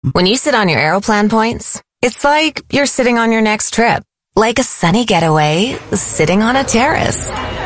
When you sit on your Aeroplan points, it's like you're sitting on your next trip. Like a sunny getaway, sitting on a terrace.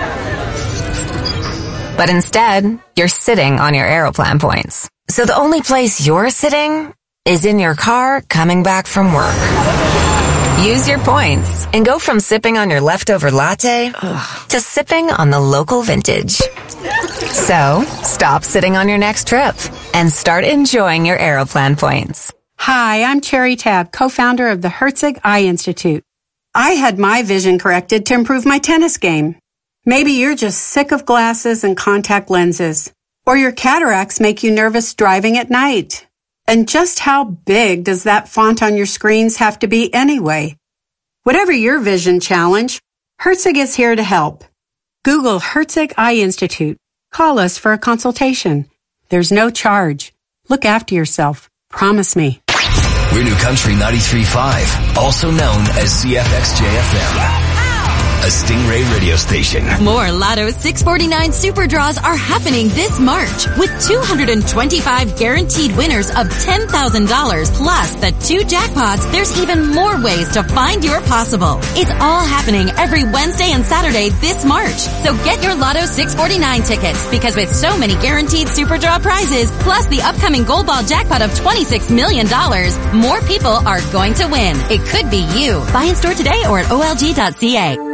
But instead, you're sitting on your Aeroplan points. So the only place you're sitting is in your car coming back from work. Use your points and go from sipping on your leftover latte to sipping on the local vintage. So, stop sitting on your next trip and start enjoying your Aeroplan points. Hi, I'm Cherry Tab, co-founder of the Herzig Eye Institute. I had my vision corrected to improve my tennis game. Maybe you're just sick of glasses and contact lenses, or your cataracts make you nervous driving at night. And just how big does that font on your screens have to be anyway? Whatever your vision challenge, Herzig is here to help. Google Herzig Eye Institute. Call us for a consultation. There's no charge. Look after yourself. Promise me. We're New Country 93.5, also known as CFXJ-FM. A Stingray radio station. More Lotto 649 Super Draws are happening this March with 225 guaranteed winners of $10,000 plus the 2 jackpots. There's even more ways to find your possible. It's all happening every Wednesday and Saturday this March. So get your Lotto 649 tickets because with so many guaranteed Super Draw prizes plus the upcoming Gold Ball jackpot of $26 million, more people are going to win. It could be you. Buy in store today or at olg.ca.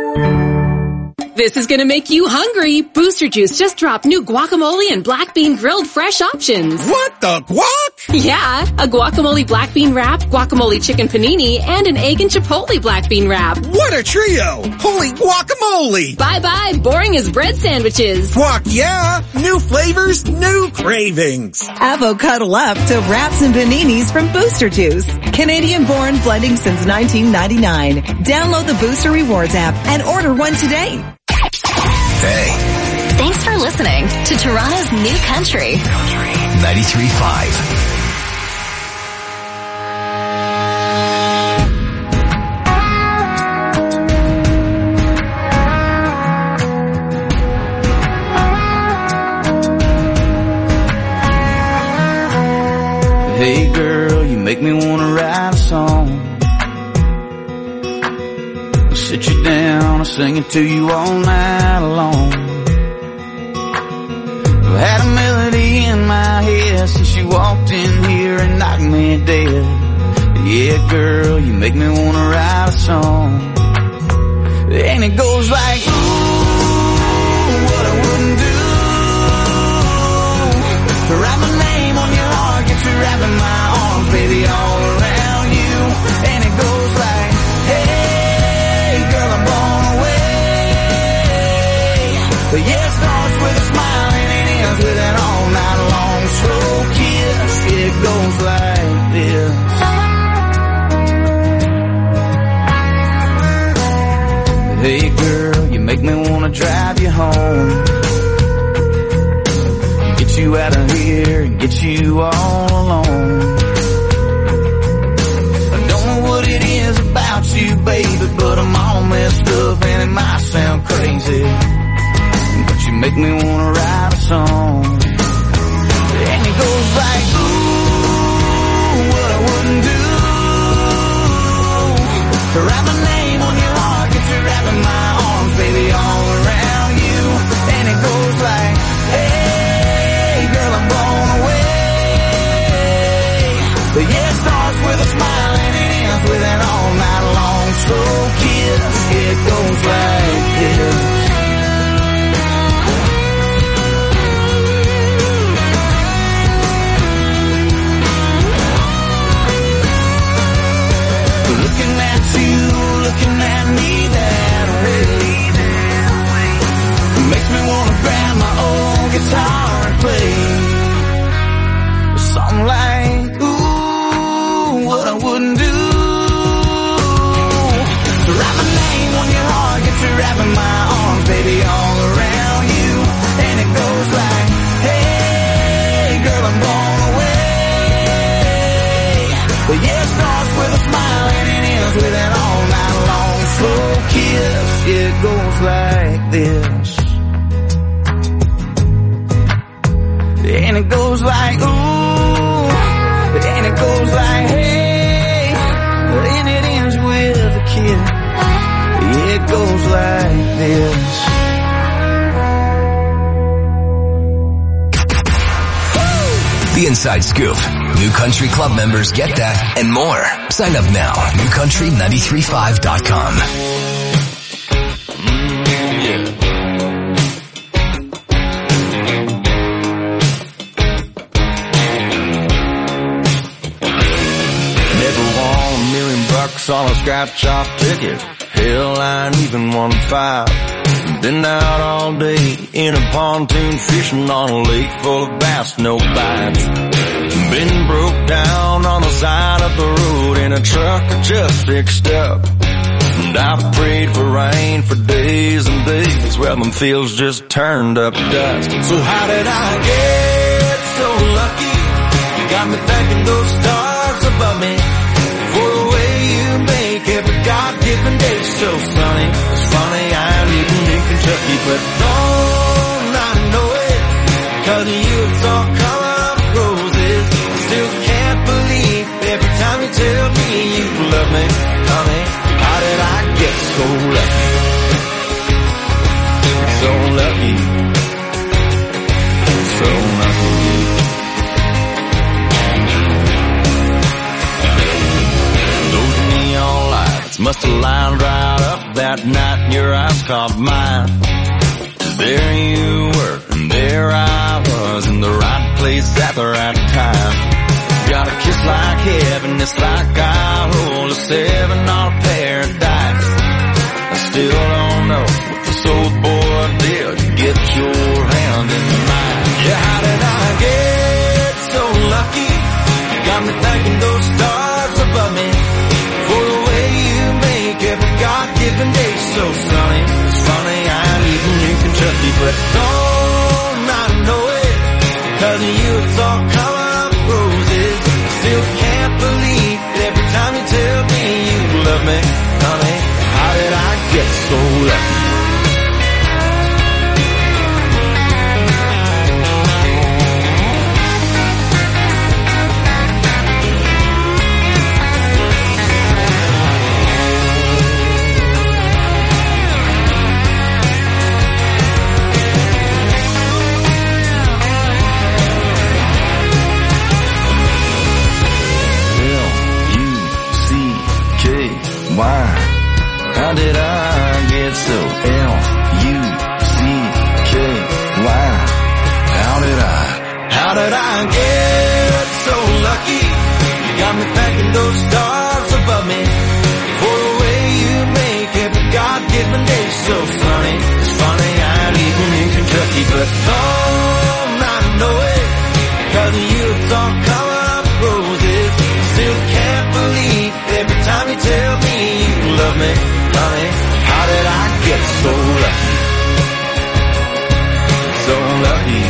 This is gonna make you hungry. Booster Juice just dropped new guacamole and black bean grilled fresh options. What the guac? Yeah, a guacamole black bean wrap, guacamole chicken panini, and an egg and chipotle black bean wrap. What a trio! Holy guacamole! Bye-bye, boring as bread sandwiches. Guac, yeah! New flavors, new cravings. Avocado up to wraps and paninis from Booster Juice. Canadian-born, blending since 1999. Download the Booster Rewards app and order one today. Hey. Thanks for listening to Toronto's New Country. 93.5. Hey girl, you make me wanna write a song. I'll sit you down, I'll sing it to you all night long. I've had a melody in my head since you walked in here and knocked me dead. Yeah girl, you make me wanna write a song. And it goes like, ooh, what I wouldn't do. Write my name on your heart, get you wrapped in my arms, baby, all around you. And it goes like, hey, girl, I'm blown away. But yeah, it starts with a smile and it ends with an all-night long slow kiss. It goes like this. Hey, girl, you make me wanna drive you home. Get you out of here and get you all alone. I don't know what it is about you, baby, but I'm all messed up and it might sound crazy. But you make me wanna write a song. And it goes like, ooh, what I wouldn't do. Write my name on your heart, get you wrapped in my arms, baby, all around you. And it goes like, hey, girl, I'm blown away. But yeah, it starts with a smile and it ends with an all-night long slow kiss. It goes like this. Looking at you, looking at me that way. Makes me wanna grab my old guitar and play something like, ooh, what I wouldn't do. So write my name on your heart, get you wrapped in my arms, baby, all around you. And it goes like, hey, girl, I'm blown away. But yeah, it starts with a smile and it ends with an all-night long slow kiss. It goes like this. And it goes like, ooh, and it goes this. The Inside Scoop. New Country Club members get that and more. Sign up now. NewCountry935.com. Never won $1 million on a scratch-off ticket. Hell, I ain't even won 5. Been out all day in a pontoon fishing on a lake full of bass, no bites. Been broke down on the side of the road in a truck I just fixed up. And I've prayed for rain for days and days. Well, them fields just turned up dust. So how did I get so lucky? You got me thanking those stars above me for the way you make every God-given day so sunny. It's funny I ain't living in Kentucky, but don't I know it? 'Cause of you it's all color of roses. Still can't believe every time you tell me you love me, honey. How did I get so lucky? So lucky. So lucky. Those neon lights must have lined right up that night and your eyes caught mine. There you were, and there I was in the right place at the right time. Got a kiss like heaven, it's like I rolled a 7 on a paradise. I still don't know what this old boy did to get your hand in mine. Yeah, how did I get so lucky? You got me thanking those stars above me for the way you make every God-given day so sunny. It's funny I ain't even in Kentucky, but don't I know it? 'Cause of you it's all color of roses. Still can't believe every time you tell me you love me, honey. How did I get so lucky? Why? How did I get so L-U-C-K-Y? How did I get so lucky? You got me thanking those stars above me for the way you make every God-given day so sunny. It's funny I ain't even in Kentucky, but don't I know it? 'Cause of you it's all color of roses. Still can't believe every time you tell me you love me, honey. How did I get so lucky? So lucky.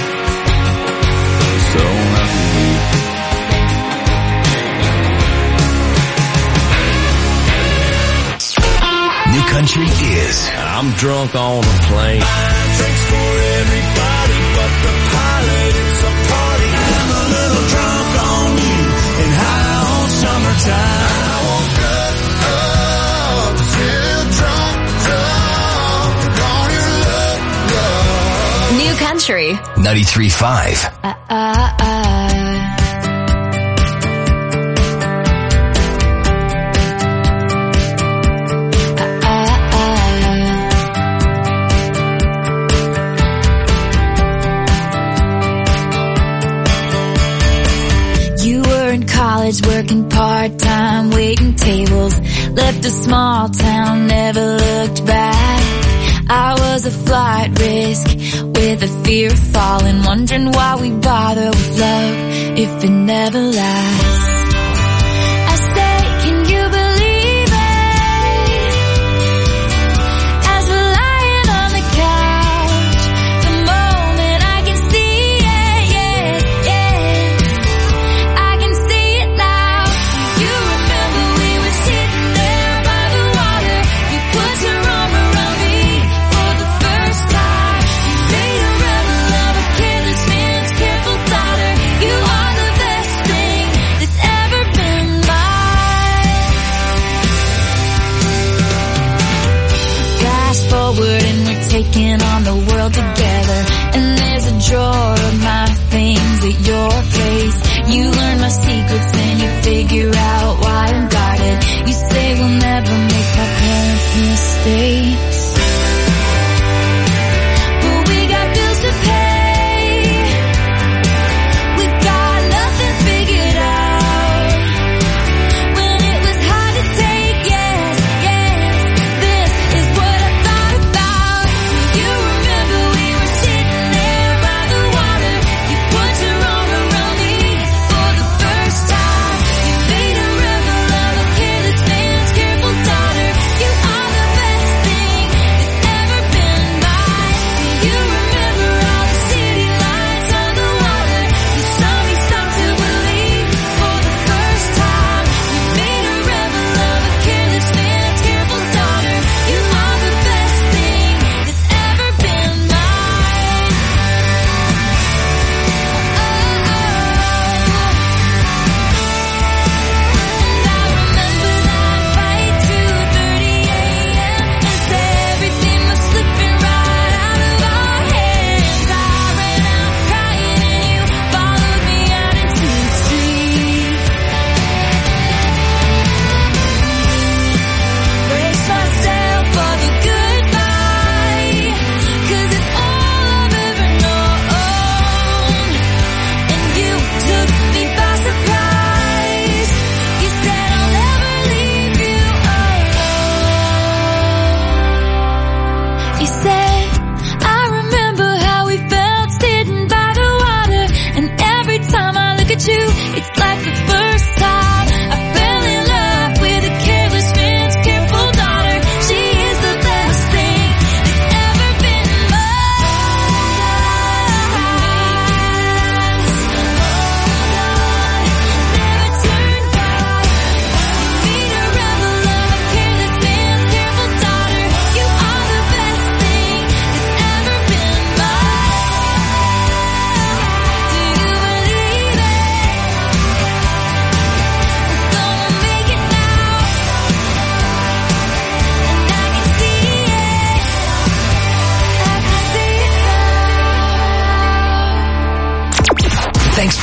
So lucky. New Country is I'm drunk on a plane. Drinks for everybody but the pilot. It's a party. I'm a little drunk on you and high on summertime. I woke up still drunk on your love. New Country 93.5. College, working part-time, waiting tables, left a small town, never looked back. I was a flight risk with a fear of falling, wondering why we bother with love if it never lasts. I say, can you believe it? As we're lying on the couch, the moment I can see it, I can see it now. You remember we were sitting there by the water. You put your arm around me for the first time. You made a rebel of a careless man's careful daughter. You are the best thing that's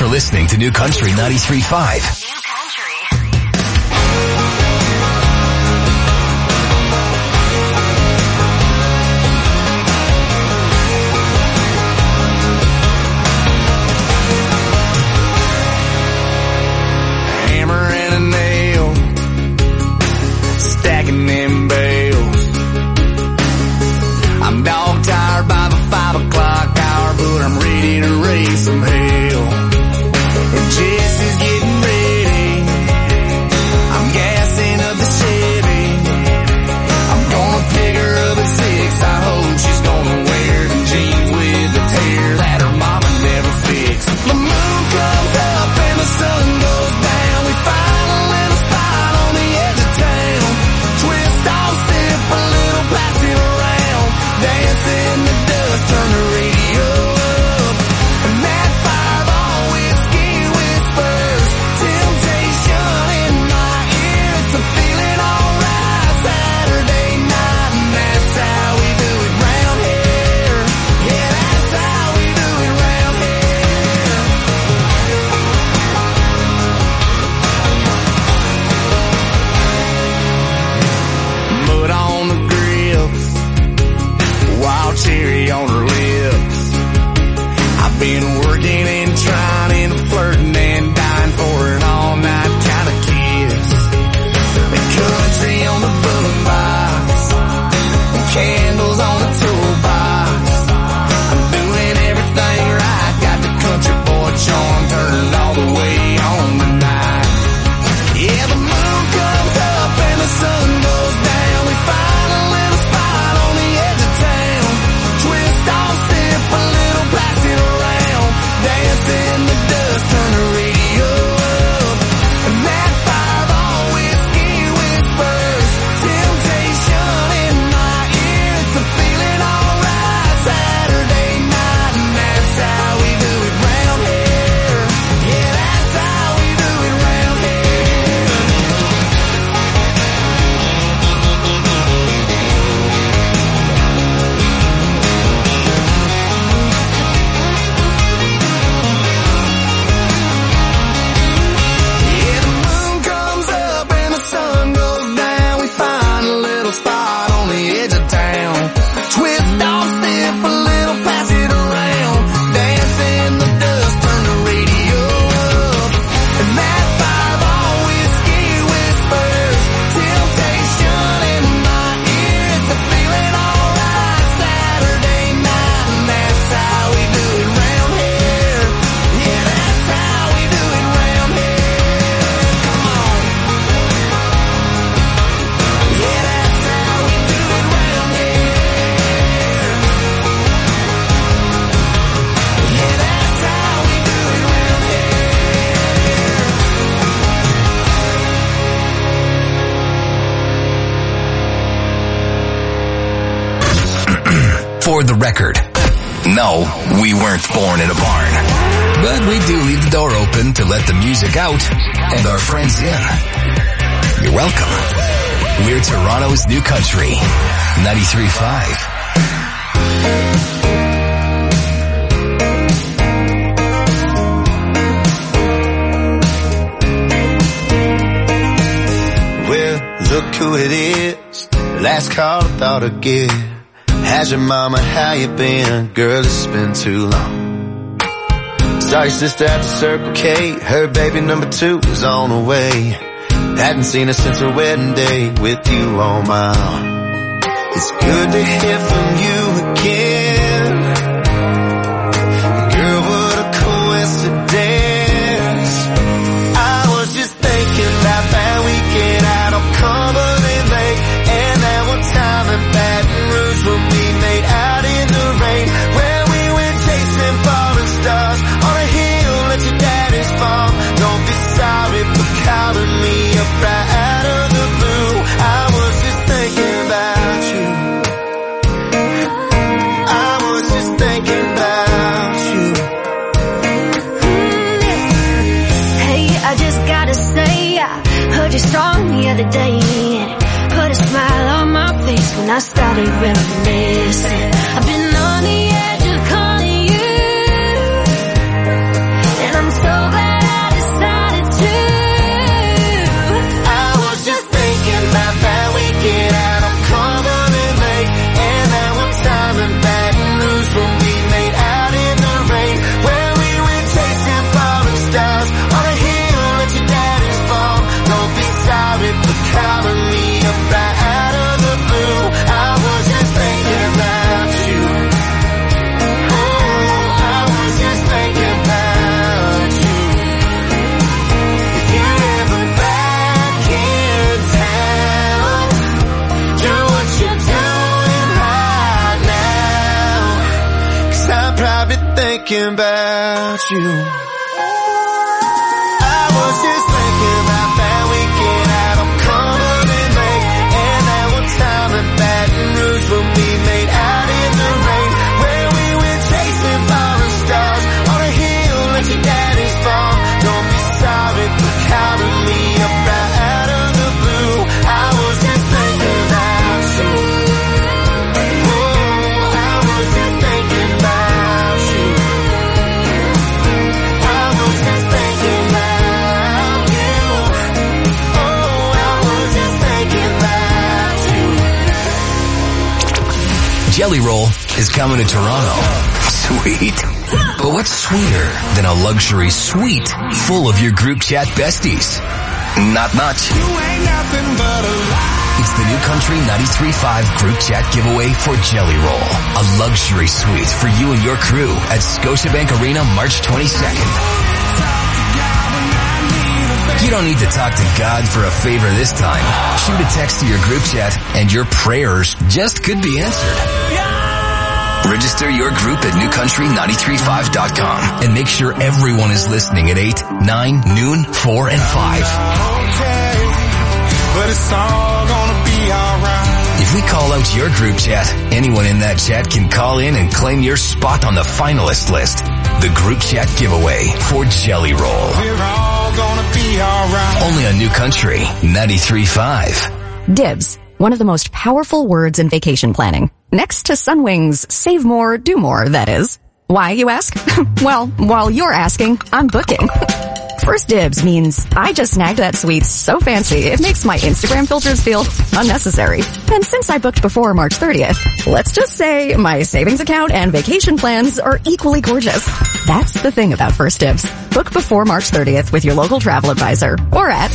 for listening to New Country 93.5. Stacking them bales. I'm dog tired by the 5 o'clock hour, but I'm ready to raise some hell. And Jess is getting ready. I'm gassing up the Chevy. I'm gonna pick her up at 6. I hope she's gonna wear the jeans with the tear that her mama never fixed. The moon comes up and the sun goes down. We find a little spot on the edge of town. Twist off, sip a little, pass it around. Dance in the dust, turn the radio up. And that fireball whiskey whispers temptation in my ear. It's a feeling alright Saturday night, and that's how we do it round here. Yeah, that's how we do it round here. Mud on the grips, wild cherry on her lips. I've been working and trying and flirting and dying for an all-night kind of kiss. The country on the boombox, candles on the toolbox. I'm doing everything right, got the country boy charm turned all the way on tonight. Yeah, the moon comes up and the sun goes down. We find a little spot on the edge of town. Twist off, sip a little, pass it around. Dance in the dust, turn the radio up. And that fireball whiskey whispers temptation in my ear. It's a feeling alright Saturday night, and that's how we do it round here. Yeah, that's how we do it round here. Yeah, the moon comes up and the sun goes down. We find a little spot on the edge of town. Twist off, sip a little, pass it around. Dance in the dust, turn the radio up. And that fireball whiskey whispers temptation in my ear. It's a feeling alright Saturday night, and that's how we do it round here. Yeah, that's how we do it round here. Come on. Yeah, that's how we do it round here. Yeah, that's how we do it round here. For the record, no, we weren't born in a barn. But we do leave the door open to let the music out and our friends in. You're welcome. We're Toronto's New Country 93.5. Well, look who it is. Last call I thought I'd give. How's your mama, how you been? Girl, it's been too long. Saw your sister at the Circle K. Her baby number 2 was on the way. Hadn't seen her since her wedding day with you on my arm. It's good to hear from you again. Girl, what a coincidence. I was just thinking about that weekend out on Cumberland Lake, and that one time in Baton Rouge when we made out in the rain, where we went chasing falling stars on a hill at your daddy's farm. Don't be sorry for calling me up right out of the blue. I was just thinking about you. I was just thinking about you. Hey, I just gotta say, I heard your song the other day, and it put a smile on my face when I started reminiscing. I've been on the edge of calling you, and I'm so thinking about you. I was just thinking about that weekend out on Cumberland Lake, and that one time in Baton Rouge when we made out in the rain, where we went chasing falling stars on a hill at your daddy's farm. Don't be sorry for calling me up right out of the blue. I was just thinking about you. Oh, I was just thinking about you. I was just thinking about you. Oh, I was just thinking about you. Jelly Roll is coming to Toronto. Sweet. But what's sweeter than a luxury suite full of your group chat besties? Not much. You ain't nothing but a lie. It's the New Country 93.5 group chat giveaway for Jelly Roll. A luxury suite for you and your crew at Scotiabank Arena March 22nd. You don't need to talk to God for a favor this time. Shoot a text to your group chat and your prayers just could be answered. Register your group at newcountry935.com and make sure everyone is listening at 8, 9, noon, 4, and 5. Okay, but it's all gonna be alright. If we call out your group chat, anyone in that chat can call in and claim your spot on the finalist list. The group chat giveaway for Jelly Roll. We're all gonna be alright. Only on New Country 93.5. Dibs, one of the most powerful words in vacation planning. Next to Sunwing's save more, do more, that is. Why, you ask? Well, while you're asking, I'm booking. First Dibs means I just snagged that suite so fancy it makes my Instagram filters feel unnecessary. And since I booked before March 30th, let's just say my savings account and vacation plans are equally gorgeous. That's the thing about First Dibs. Book before March 30th with your local travel advisor or at...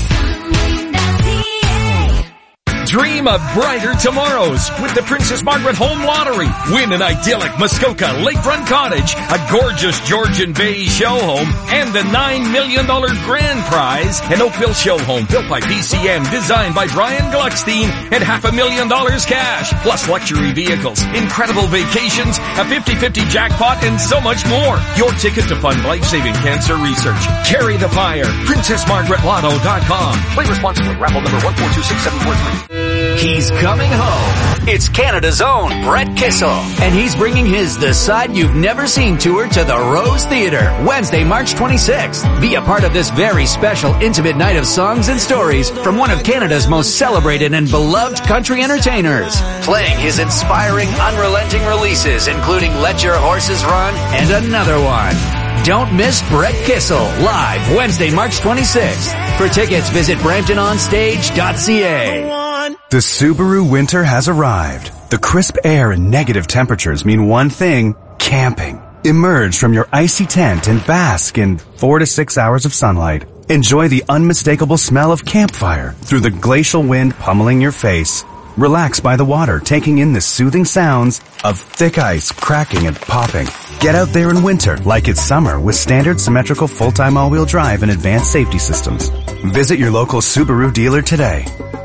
Dream of brighter tomorrows with the Princess Margaret Home Lottery. Win an idyllic Muskoka lakefront cottage, a gorgeous Georgian Bay show home, and the $9 million grand prize, an Oakville show home built by PCM, designed by Brian Gluckstein, and $500,000 cash, plus luxury vehicles, incredible vacations, a 50-50 jackpot, and so much more. Your ticket to fund life-saving cancer research. Carry the fire. PrincessMargaretLotto.com. Play responsibly. Raffle number 1426743. He's coming home. It's Canada's own Brett Kissel, and he's bringing his The Side You've Never Seen tour to the Rose Theatre, Wednesday, March 26th. Be a part of this very special, intimate night of songs and stories from one of Canada's most celebrated and beloved country entertainers. Playing his inspiring, unrelenting releases, including Let Your Horses Run and another one. Don't miss Brett Kissel live Wednesday, March 26th. For tickets, visit BramptonOnStage.ca. The Subaru winter has arrived. The crisp air and negative temperatures mean one thing: camping. Emerge from your icy tent and bask in 4 to 6 hours of sunlight. Enjoy the unmistakable smell of campfire through the glacial wind pummeling your face. Relax by the water, taking in the soothing sounds of thick ice cracking and popping. Get out there in winter like it's summer with standard symmetrical full-time all-wheel drive and advanced safety systems. Visit your local Subaru dealer today.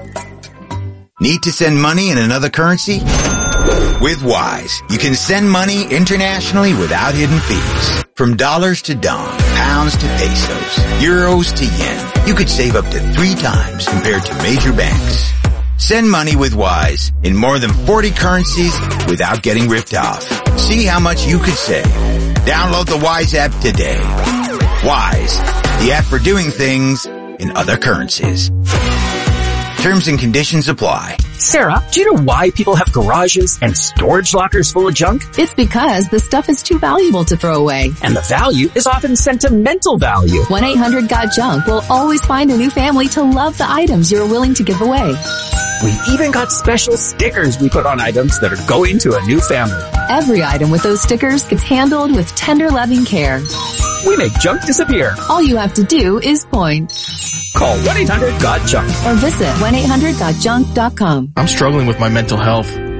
Need to send money in another currency? With Wise, you can send money internationally without hidden fees. From dollars to dong, pounds to pesos, euros to yen, you could save up to 3 times compared to major banks. Send money with Wise in more than 40 currencies without getting ripped off. See how much you could save. Download the Wise app today. Wise, the app for doing things in other currencies. Terms and conditions apply. Sarah, do you know why people have garages and storage lockers full of junk? It's because the stuff is too valuable to throw away. And the value is often sentimental value. 1-800-GOT-JUNK will always find a new family to love the items you're willing to give away. We've even got special stickers we put on items that are going to a new family. Every item with those stickers gets handled with tender, loving care. We make junk disappear. All you have to do is point. Call 1-800-GOT-JUNK or visit 1-800-GOT-JUNK.com. I'm struggling with my mental health.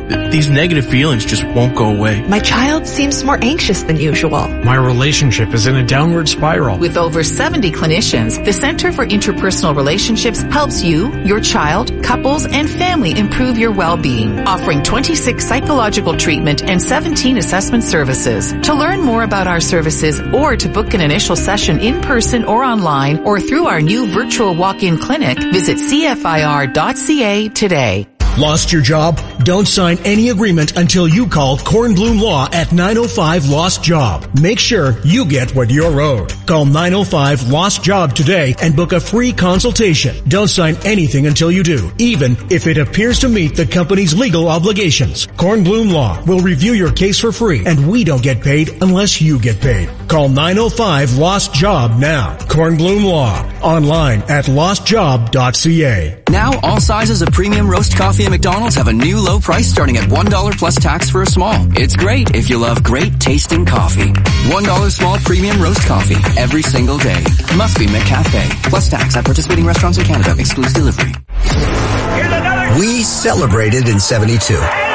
These negative feelings just won't go away. My child seems more anxious than usual. My relationship is in a downward spiral. With over 70 clinicians, the Center for Interpersonal Relationships helps you, your child, couples, and family improve your well-being, offering 26 psychological treatment and 17 assessment services. To learn more about our services or to book an initial session in person or online or through our new virtual walk-in clinic, visit cfir.ca today. Lost your job? Don't sign any agreement until you call Kornblum Law at 905 Lost Job. Make sure you get what you're owed. Call 905 Lost Job today and book a free consultation. Don't sign anything until you do, even if it appears to meet the company's legal obligations. Kornblum Law will review your case for free, and we don't get paid unless you get paid. Call 905 Lost Job now. Kornblum Law. Online at lostjob.ca. Now all sizes of premium roast coffee at McDonald's have a new low price starting at $1 plus tax for a small. It's great if you love great tasting coffee. $1 small premium roast coffee every single day. Must be McCafe. Plus tax at participating restaurants in Canada. Excludes delivery. We celebrated in 72.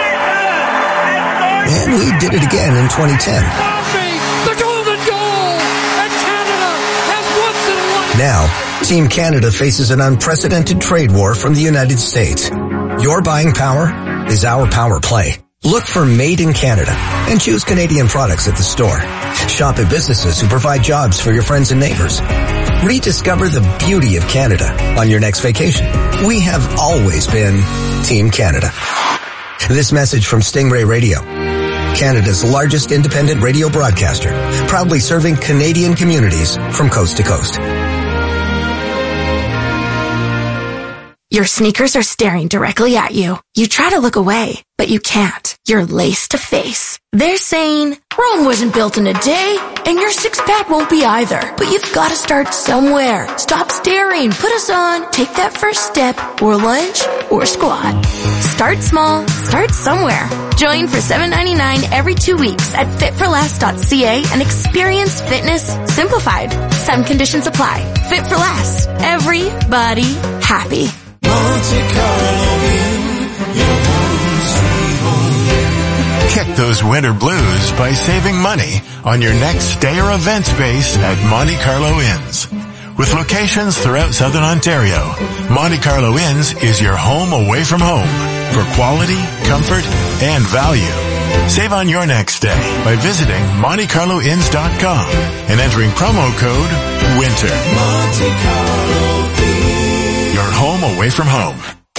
And we did it again in 2010. The golden goal! And Canada has once and once. Now, Team Canada faces an unprecedented trade war from the United States. Your buying power is our power play. Look for Made in Canada and choose Canadian products at the store. Shop at businesses who provide jobs for your friends and neighbors. Rediscover the beauty of Canada on your next vacation. We have always been Team Canada. This message from Stingray Radio, Canada's largest independent radio broadcaster, proudly serving Canadian communities from coast to coast. Your sneakers are staring directly at you. You try to look away, but you can't. You're lace to face. They're saying, Rome wasn't built in a day, and your six-pack won't be either. But you've got to start somewhere. Stop staring. Put us on. Take that first step, or lunge, or squat. Start small. Start somewhere. Join for $7.99 every 2 weeks at fitforless.ca and experience fitness simplified. Some conditions apply. Fit for Less. Everybody happy. Kick those winter blues by saving money on your next stay or event space at Monte Carlo Inns. With locations throughout Southern Ontario, Monte Carlo Inns is your home away from home for quality, comfort, and value. Save on your next stay by visiting MonteCarloInns.com and entering promo code WINTER. Monte Carlo Inns. Your home away from home.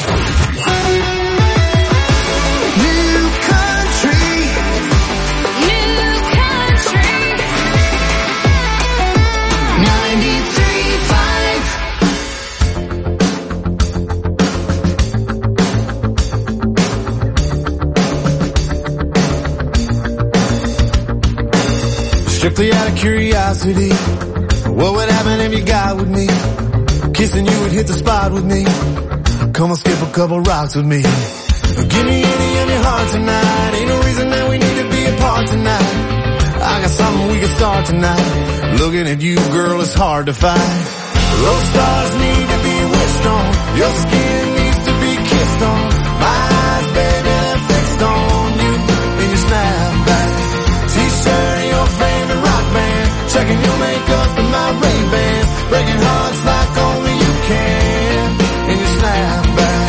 Strictly out of curiosity, what would happen if you got with me? Kissing you would hit the spot with me. Come on, skip a couple rocks with me. Give me any of your heart tonight. Ain't no reason that we need to be apart tonight. I got something we can start tonight. Looking at you, girl, it's hard to find. Those stars need to be wished on. Your skin needs to be kissed on. My eyes, baby, they're fixed on you in your snapback. T-shirt, your favorite rock band. Checking your makeup in my Ray-Bans. Breaking hearts like only you can in your snapback.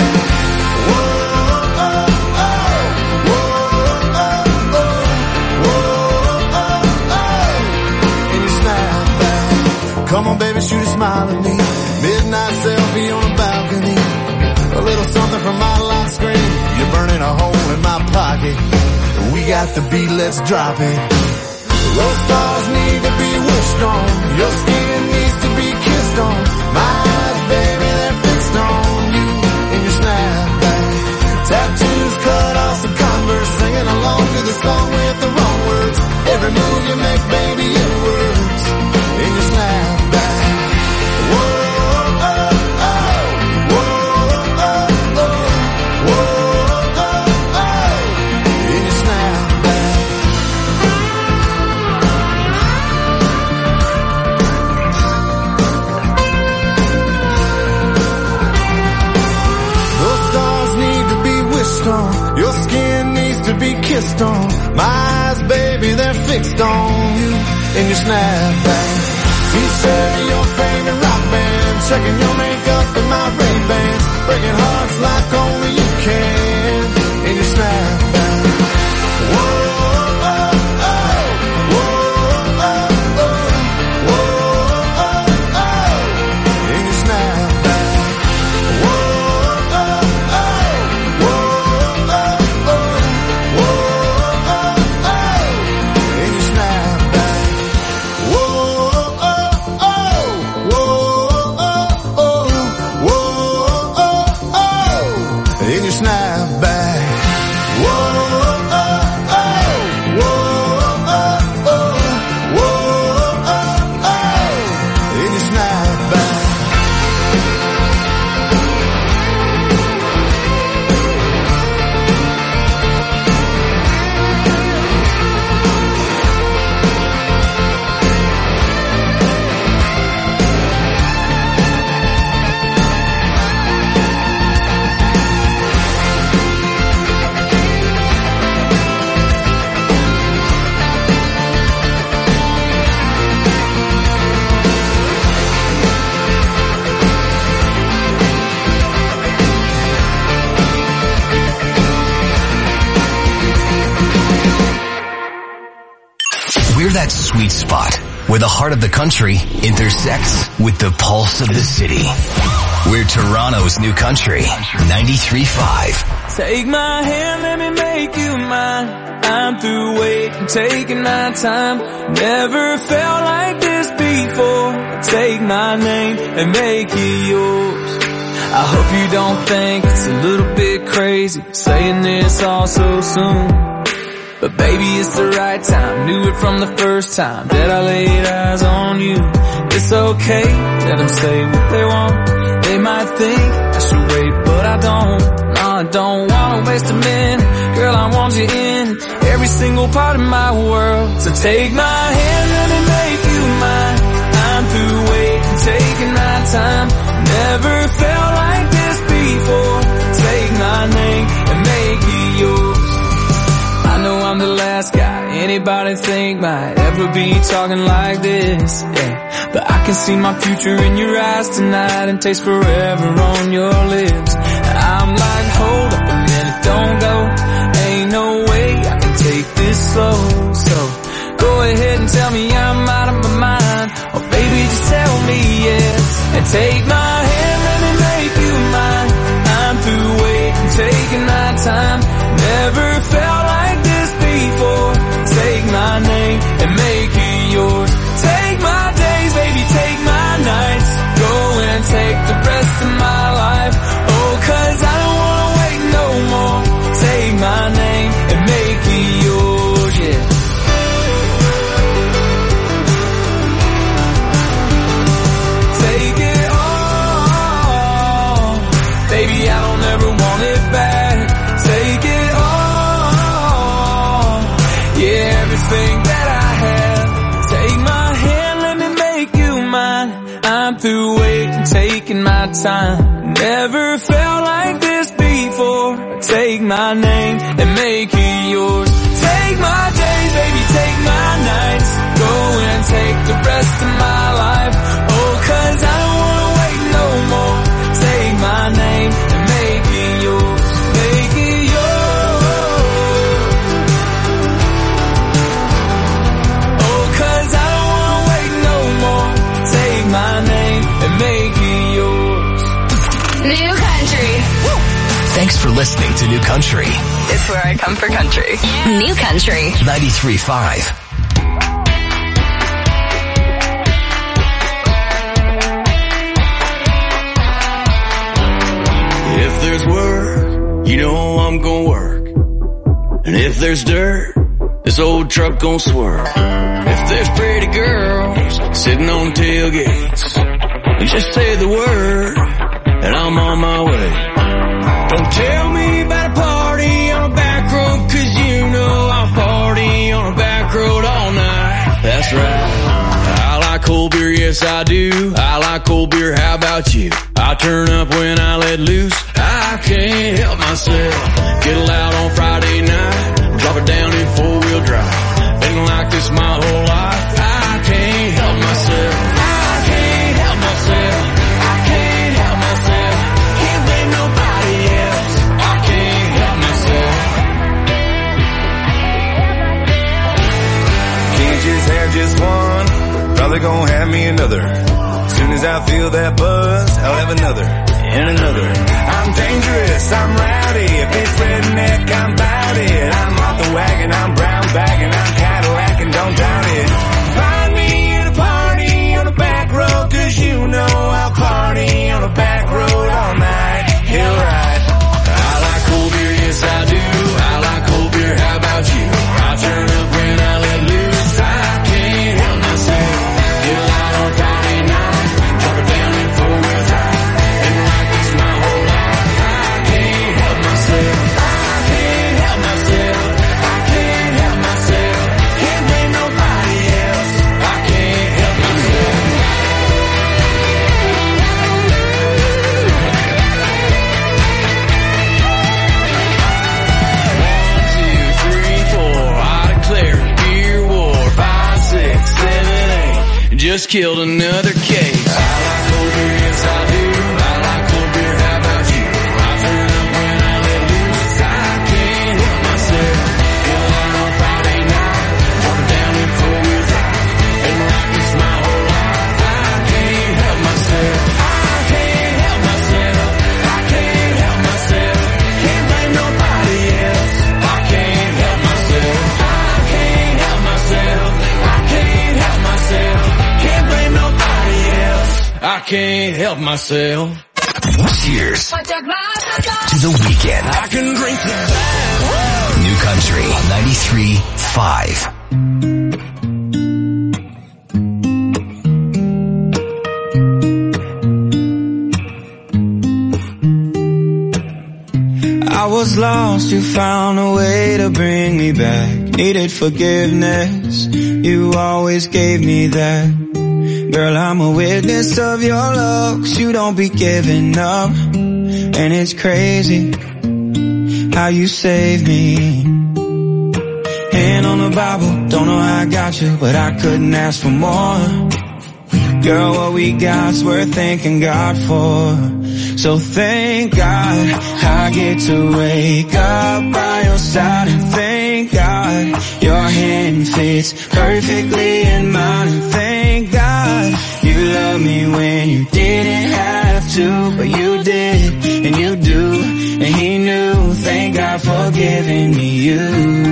Come on, baby, shoot a smile at me. Midnight selfie on a balcony. A little something from my lock screen. You're burning a hole in my pocket. We got the beat, let's drop it. Those stars need to be wished on. Your skin needs to be kissed on. My eyes, baby, they're fixed on you in your snapback. Tattoos cut off some Converse. Singing along to the song with the wrong words. Every move you make, baby, it works in your snapback. kissed on. My eyes, baby, they're fixed on you and your snapback. T-shirt and your favorite rock band, checking your makeup in my Ray-Bans, breaking hearts like only you can in your snapback. Whoa. That sweet spot where the heart of the country intersects with the pulse of the city. We're Toronto's new country, 93.5. Take my hand, let me make you mine. I'm through waiting, taking my time. Never felt like this before. Take my name and make it yours. I hope you don't think it's a little bit crazy saying this all so soon. But baby, it's the right time. Knew it from the first time that I laid eyes on you. It's okay, let them say what they want. They might think I should wait, but I don't. No, I don't wanna waste a minute. Girl, I want you in every single part of my world. So take my hand, let me make you mine. I'm through waiting, taking my time. Never felt like this before. Take my name and make it yours. I know I'm the last guy anybody think might ever be talking like this, yeah. But I can see my future in your eyes tonight and taste forever on your lips. I'm like, hold up a minute, don't go. Ain't no way I can take this slow. So go ahead and tell me I'm out of my mind, or baby just tell me yes. And take my hand, let me make you mine. I'm through waiting, taking my time. Never felt like this before. Take my name and make it yours. Take my days, baby, take my nights. Go and take the rest of my life. Oh, 'cause I don't wanna wait no more. Take my name and make it yours, yeah. Take it all. Baby, I don't ever want it back. Take it all. Yeah, everything that I have. Take my hand, let me make you mine. I'm through waiting, taking my time. Never felt like this before. Take my name and make it yours. Take my days, baby, take my nights. Go and take the rest of my life. Oh, 'cause I don't wanna wait no more. Take my name and make it yours. Make it yours. Oh, 'cause I don't wanna wait no more. Take my name and make it yours. New country. Thanks for listening to New Country. It's where I come for country. New country. 93.5. If there's work, you know I'm gonna work. And if there's dirt, this old truck gon' swerve. If there's pretty girls sitting on tailgates, you just say the word and I'm on my way. Don't tell me about a party on a back road, 'cause you know I'll party on a back road all night. That's right. I like cold beer, yes I do. I like cold beer, how about you? I turn up when I let loose. I can't help myself. Get loud on Friday night, drop it another. As soon as I feel that buzz, I'll have another and another. I'm dangerous, I'm rowdy. If it's redneck, I'm about it. I'm off the wagon, I'm brown bagging, I'm Cadillac and don't doubt it. Find me at a party on the back road, 'cause you know I'll party on the back road all night. He'll ride. I like cold beer, yes I do. I like cold beer, how about you? I turn up when I let loose. I can't help myself. Get out on Friday night, drop it down in four-wheel drive, and like this my whole life. I can't help myself. I can't help myself. I can't help myself. Can't blame nobody else. I can't help myself. Just killed another case. I like cold beer, yes I do. I like cold beer, how about you? I turn up when I let loose. I can't help myself. Get out on Friday night, drop it down in four-wheel drive, and rock this my whole life. I can't help myself. I can't help myself. I can't help myself. Can't blame nobody else. I can't help myself. I can't help myself. I can't help myself. Can't blame nobody else. I can't help myself. Cheers to the weekend. I can drink the back. New Country 93.5. I was lost, you found a way to bring me back. Needed forgiveness, you always gave me that. Girl, I'm a witness of your love, 'cause you don't be giving up. And it's crazy how you saved me. Hand on the Bible, don't know how I got you, but I couldn't ask for more. Girl, what we got's worth thanking God for. So thank God I get to wake up by your side, and thank God your hand fits perfectly in mine, and thank God you love me when you didn't have to, but you did, and you do, and he knew. Thank God for giving me you.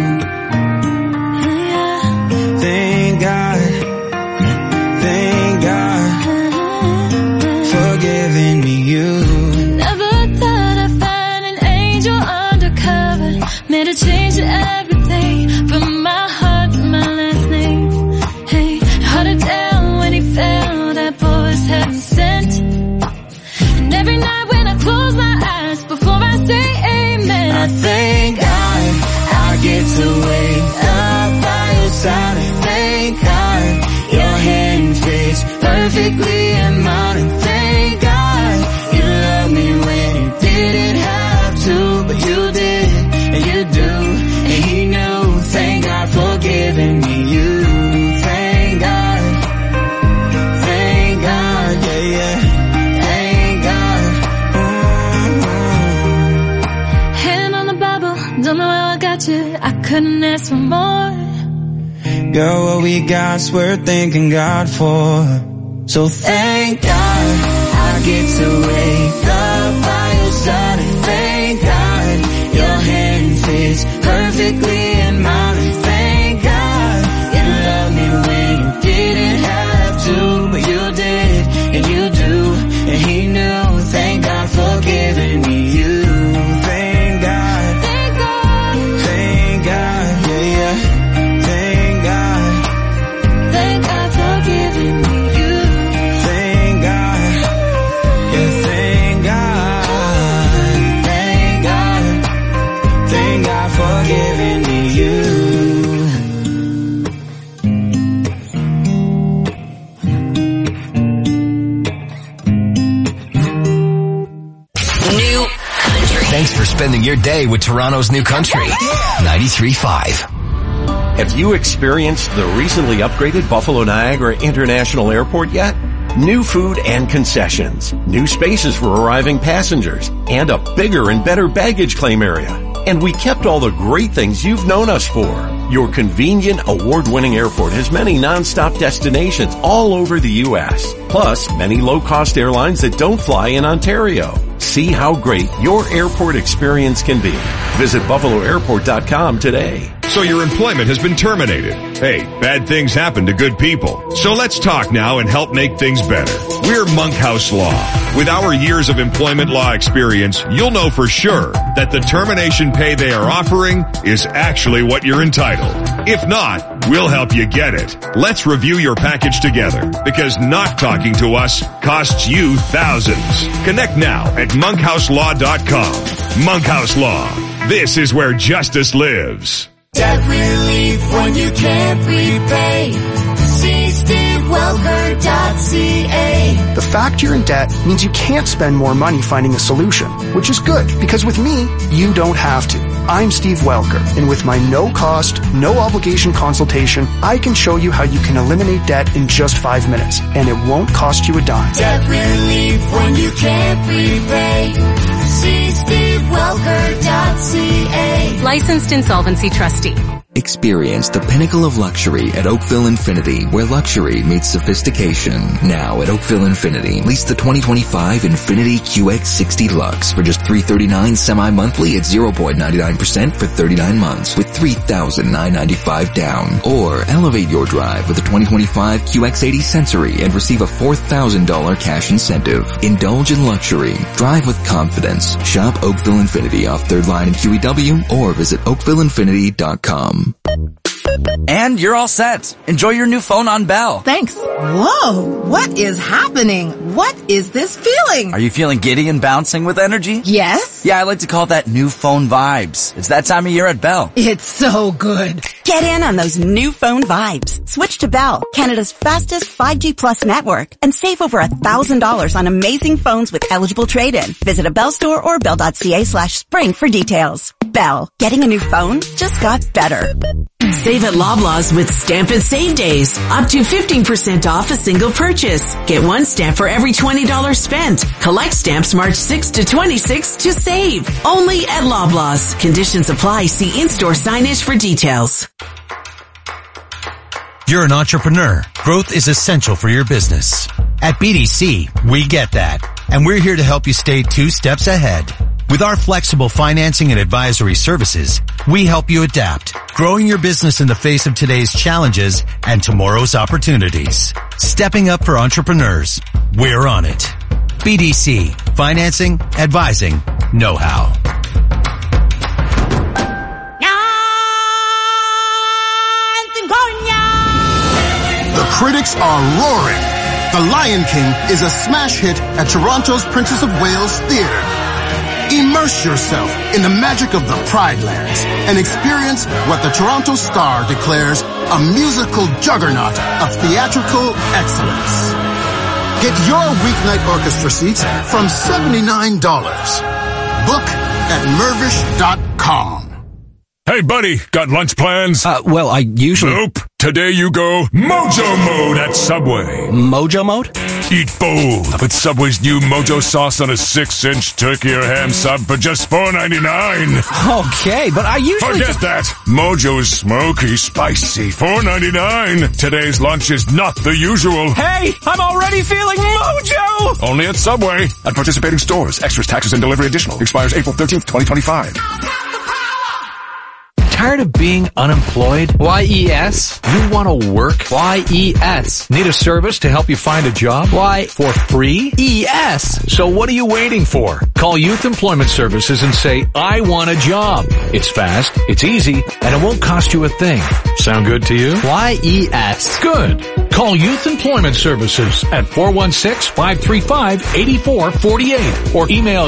Thank God. Thank God for giving me you. Never thought I'd find an angel undercover. Made a change to everything, from my heart to my last name. Hey, hard to tell when he fell, that boy's heaven sent. And every night when I close my eyes, before I say amen, I thank God I get to wake up by your side, and thank God your hand fits perfectly in mine, and thank God you love me when you didn't have to, but you did, and you do, and he knew. Thank God for giving me you. Thank God. Thank God, yeah, yeah. Thank God. Hand on the Bible, don't know how I got you, I couldn't ask for more. Girl, what we got's worth thanking God for. So thank God I get to wake up by your side, and thank God your hand fits perfectly in mine, and thank God you love me when you didn't have to, but you did, and you do, and he knew. Thank God for giving me you. Thank God. Thank God. Thank God, yeah, yeah. Thank God. Thank God for giving me you. Thank God. Yeah, thank God. Thank God. Thank God for giving me you. New Country. Thanks for spending your day with Toronto's New Country 93.5. Have you experienced the recently upgraded Buffalo Niagara International Airport yet? New food and concessions, new spaces for arriving passengers, and a bigger and better baggage claim area. And we kept all the great things you've known us for. Your convenient, award-winning airport has many non-stop destinations all over the U.S. Plus, many low-cost airlines that don't fly in Ontario. See how great your airport experience can be. Visit BuffaloAirport.com today. So your employment has been terminated. Hey, bad things happen to good people. So let's talk now and help make things better. We're Monkhouse Law. With our years of employment law experience, you'll know for sure that the termination pay they are offering is actually what you're entitled. If not, we'll help you get it. Let's review your package together, because not talking to us costs you thousands. Connect now at monkhouselaw.com. Monkhouse Law. This is where justice lives. Debt relief when you can't repay. See SteveWelker.ca. The fact you're in debt means you can't spend more money finding a solution, which is good, because with me, you don't have to. I'm Steve Welker, and with my no-cost, no-obligation consultation, I can show you how you can eliminate debt in just 5 minutes, and it won't cost you a dime. Debt relief when you can't repay. See SteveWelker.ca. Licensed insolvency trustee. Experience the pinnacle of luxury at Oakville Infinity, where luxury meets sophistication. Now at Oakville Infinity, lease the 2025 Infinity QX60 Lux for just $339 semi-monthly at 0.99% for 39 months with $3,995 down. Or elevate your drive with the 2025 QX80 Sensory and receive a $4,000 cash incentive. Indulge in luxury. Drive with confidence. Shop Oakville Infinity off 3rd Line in QEW or visit oakvilleinfinity.com. And you're all set. Enjoy your new phone on Bell. Thanks. Whoa, what is happening? What is this feeling? Are you feeling giddy and bouncing with energy? Yes. Yeah, I like to call that new phone vibes. It's that time of year at Bell. It's so good. Get in on those new phone vibes. Switch to Bell, Canada's fastest 5G plus network, and save over $1,000 on amazing phones with eligible trade-in. Visit a Bell store or bell.ca/spring for details. Bell, getting a new phone just got better. Save at Loblaws with Stamp and Save Days. Up to 15% off a single purchase. Get one stamp for every $20 spent. Collect stamps March 6 to 26 to save. Only at Loblaws. Conditions apply. See in-store signage for details. You're an entrepreneur. Growth is essential for your business. At BDC, we get that. And we're here to help you stay 2 steps ahead. With our flexible financing and advisory services, we help you adapt, growing your business in the face of today's challenges and tomorrow's opportunities. Stepping up for entrepreneurs. We're on it. BDC. Financing, advising, know-how. The critics are roaring. The Lion King is a smash hit at Toronto's Princess of Wales Theatre. Immerse yourself in the magic of the Pride Lands and experience what the Toronto Star declares a musical juggernaut of theatrical excellence. Get your weeknight orchestra seats from $79. Book at Mervish.com. Hey, buddy, got lunch plans? Well, I usually... Nope. Today you go Mojo Mode at Subway. Mojo Mode? Eat bold with Subway's new Mojo sauce on a 6-inch turkey or ham sub for just $4.99. Okay, but I usually... Forget that. Mojo is smoky, spicy, $4.99. Today's lunch is not the usual. Hey, I'm already feeling Mojo! Only at Subway. At participating stores. Extras, taxes, and delivery additional. Expires April 13th, 2025. Tired of being unemployed? YES. You want to work? YES. Need a service to help you find a job? Why? For free? ES. So what are you waiting for? Call Youth Employment Services and say, I want a job. It's fast, it's easy, and it won't cost you a thing. Sound good to you? YES. Good. Call Youth Employment Services at 416-535-8448 or email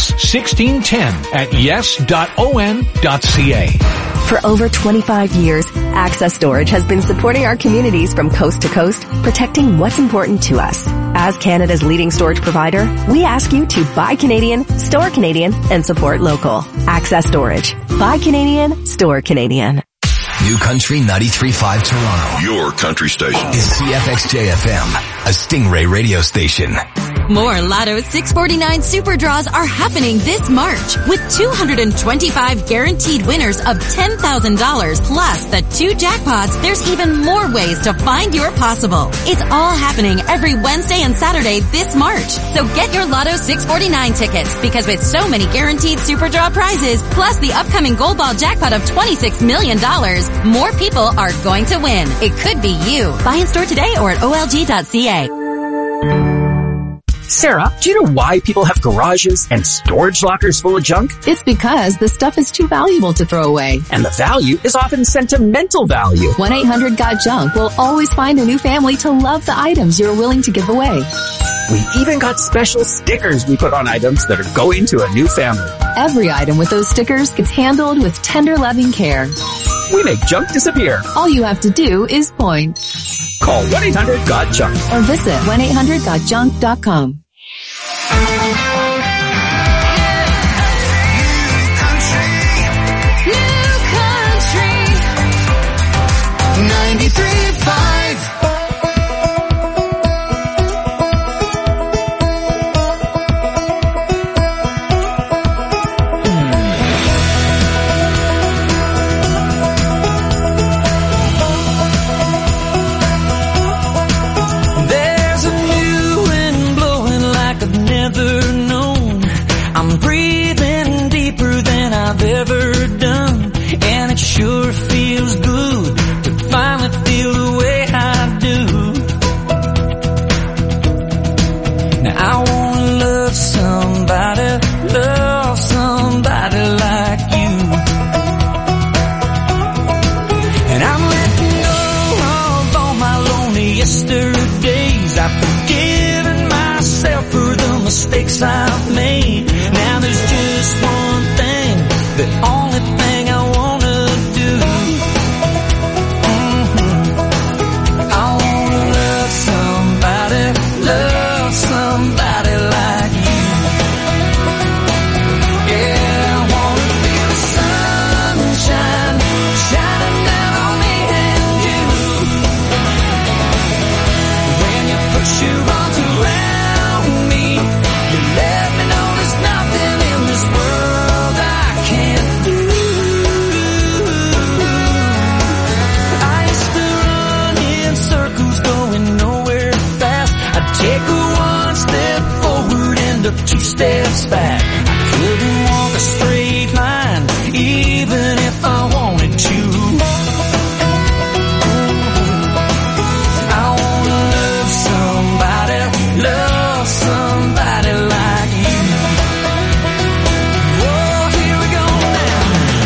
yes1610@yes.on.ca. For over 25 years, Access Storage has been supporting our communities from coast to coast, protecting what's important to us. As Canada's leading storage provider, we ask you to buy Canadian, store Canadian, and support local. Access Storage. Buy Canadian, store Canadian. New Country 93.5 Toronto. Your country station. Is CFXJ FM, a Stingray radio station. More Lotto 649 Super Draws are happening this March with 225 guaranteed winners of $10,000 plus the 2 jackpots. There's even more ways to find your possible. It's all happening every Wednesday and Saturday this March. So get your Lotto 649 tickets because with so many guaranteed Super Draw prizes plus the upcoming Gold Ball jackpot of $26 million, more people are going to win. It could be you. Buy in store today or at olg.ca. Sarah, do you know why people have garages and storage lockers full of junk? It's because the stuff is too valuable to throw away. And the value is often sentimental value. 1-800-GOT-JUNK will always find a new family to love the items you're willing to give away. We even got special stickers we put on items that are going to a new family. Every item with those stickers gets handled with tender, loving care. We make junk disappear. All you have to do is point. Call 1-800-GOT-JUNK or visit 1-800-GOT-JUNK.com. New country 93.5. Sure feels good to finally feel the way I do. Now I wanna love somebody like you. And I'm letting go of all my lonely yesterdays. I've forgiven myself for the mistakes I've made. Now there's just one thing, the only thing I want. Two steps back. I couldn't walk a straight line, even if I wanted to. I wanna love somebody like you. Oh, here we go now.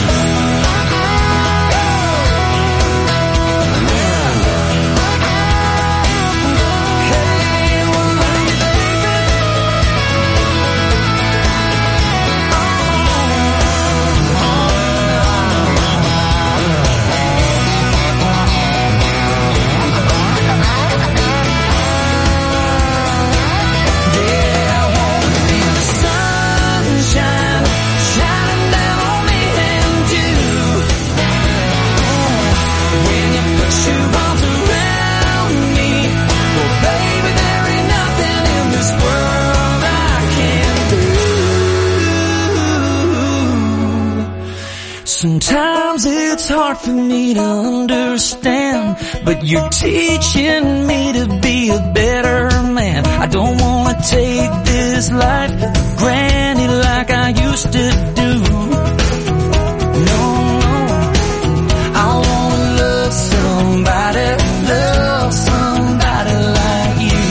Sometimes it's hard for me to understand, but you're teaching me to be a better man. I don't wanna take this life for granted like I used to do. No, I wanna love somebody like you.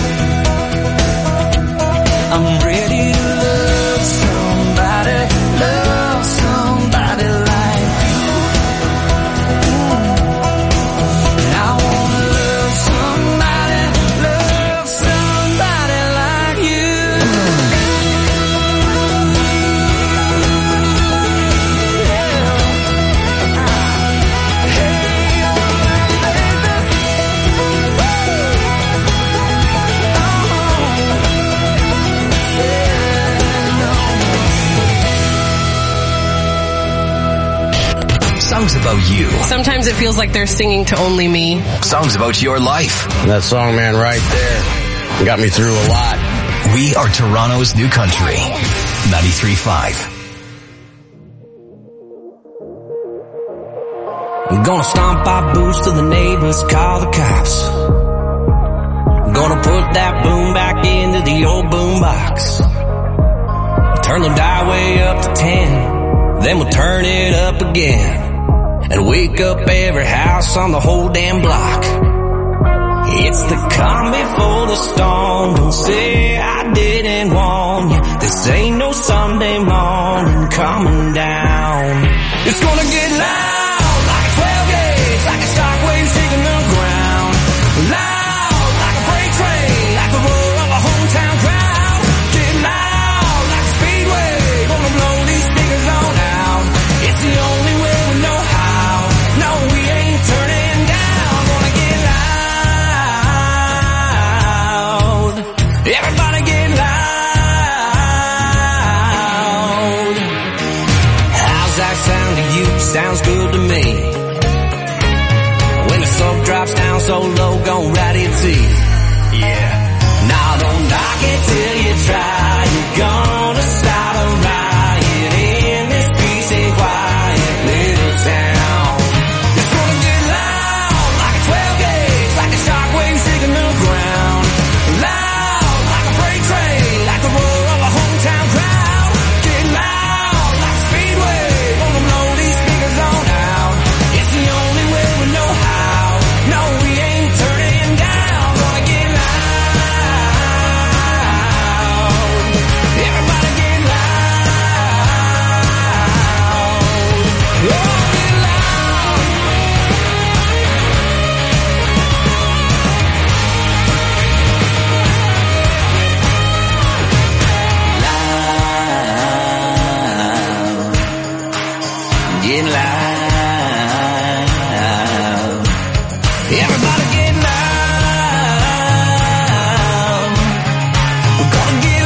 I'm ready to love somebody like Songs about you. Sometimes it feels like they're singing to only me. Songs about your life. That song, man, right there got me through a lot. We are Toronto's new country. 93.5. I'm gonna stomp our boots to the neighbors, call the cops. I'm gonna put that boom back into the old boom box. Turn the dial way up to 10, then we'll turn it up again. And wake up every house on the whole damn block. It's the calm before the storm. Don't say I didn't warn you. This ain't no Sunday morning coming down. It's gonna get loud like a 12 gauge, like a shockwave shaking the ground. Loud like a freight train, like the roar of a hometown crowd. Get loud like a speedway, gonna blow these speakers on out. It's the only way we know how. No, we ain't turning down. Gonna get loud. Everybody get loud. How's that sound to you? Sounds good to me. When the smoke drops down so low, gon' ride it see. Yeah. Now don't knock it till you try. You're gonna start a riot in this peace and quiet little town. It's gonna get loud like a 12 gauge, like a shockwave shaking the ground. Loud like a freight train, like the roar of a hometown crowd. Get loud like a speedway, gonna blow these speakers on out. It's the only way we know how. No, we ain't turning down. Gonna get loud. Everybody get loud. Oh, get loud. Loud. Get loud. Everybody get loud. We're gonna get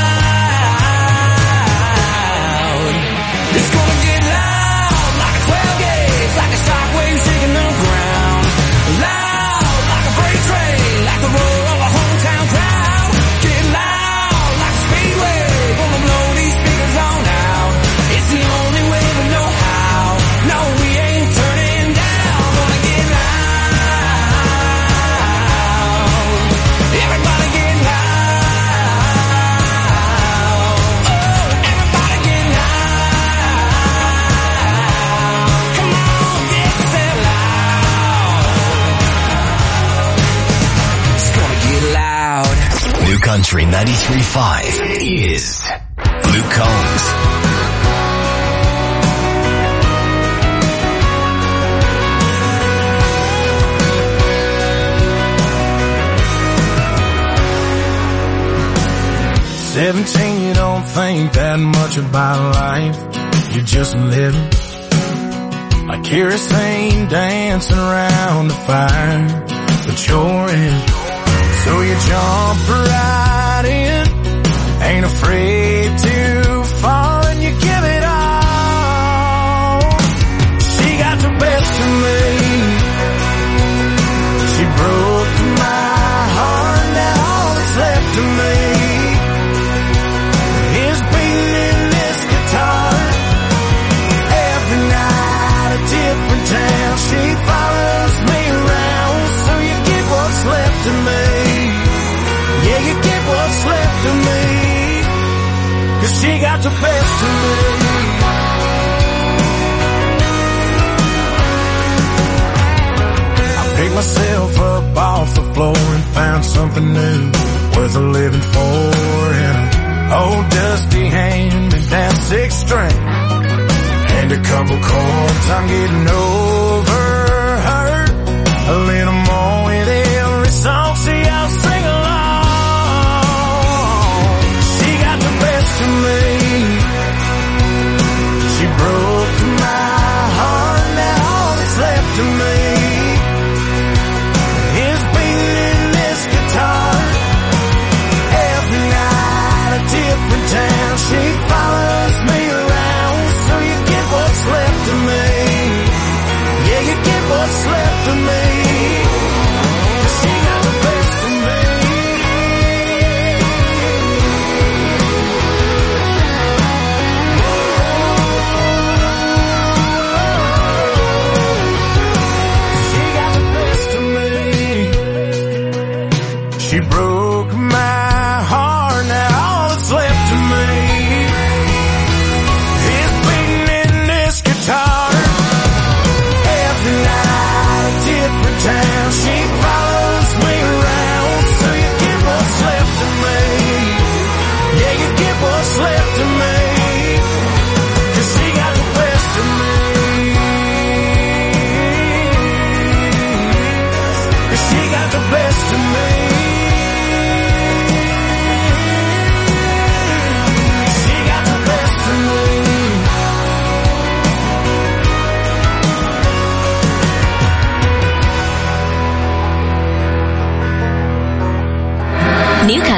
loud. It's gonna get loud like a 12 gauge, like a shockwave shaking the ground. Loud like a freight train, like the roar of a hometown crowd. Get loud like a speedway, gonna blow these speakers on out. It's the only way we know how. No, we ain't turning down. Gonna get loud. Everybody get loud. Oh, everybody get loud. Come on, get yourself loud. It's gonna get loud. New Country 93.5 is Luke Combs. "17, you don't think that much about life. You're just living like kerosene dancing around the fire, but you're in. So you jump right in, ain't afraid to fall, and you give it all. She got the best of me. She broke my heart, now all that's left of me is beating in this guitar. Every night a different town. She follows me around, so you get what's left of me. Yeah, you get what's left of me, 'cause she got the best of me. I picked myself up off the floor and found something new, worth a living for, in a old dusty hand-me-down 6 string and a couple chords. I'm getting over her a little more with every song. See, I'll sing along. She got the best of me. She broke my heart, now all that's left of me is beating in this guitar. Every night a different town. She follows me around, so you get what's left of me. Yeah, you get what's left of me. 'Cause she got the best of me.